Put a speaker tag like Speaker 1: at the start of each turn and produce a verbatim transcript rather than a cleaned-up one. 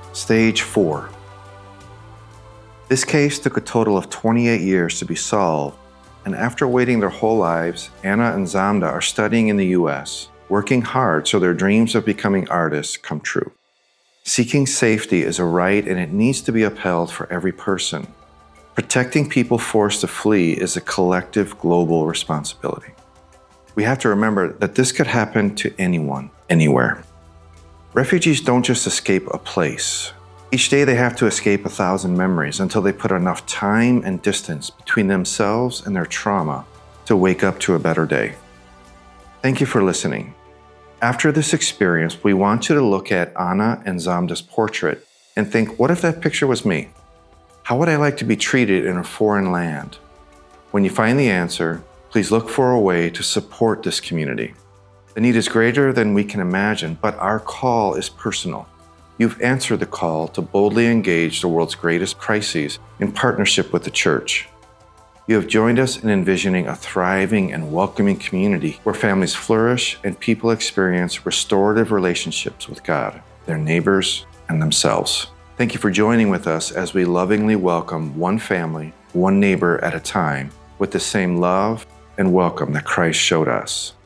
Speaker 1: Stage four. This case took a total of twenty-eight years to be solved, and after waiting their whole lives, Anna and Zamda are studying in the U S, working hard so their dreams of becoming artists come true. Seeking safety is a right and it needs to be upheld for every person. Protecting people forced to flee is a collective global responsibility. We have to remember that this could happen to anyone, anywhere. Refugees don't just escape a place. Each day they have to escape a thousand memories until they put enough time and distance between themselves and their trauma to wake up to a better day. Thank you for listening. After this experience, we want you to look at Anna and Zamda's portrait and think, what if that picture was me? How would I like to be treated in a foreign land? When you find the answer, please look for a way to support this community. The need is greater than we can imagine, but our call is personal. You've answered the call to boldly engage the world's greatest crises in partnership with the church. You have joined us in envisioning a thriving and welcoming community where families flourish and people experience restorative relationships with God, their neighbors, and themselves. Thank you for joining with us as we lovingly welcome one family, one neighbor at a time, with the same love and welcome that Christ showed us.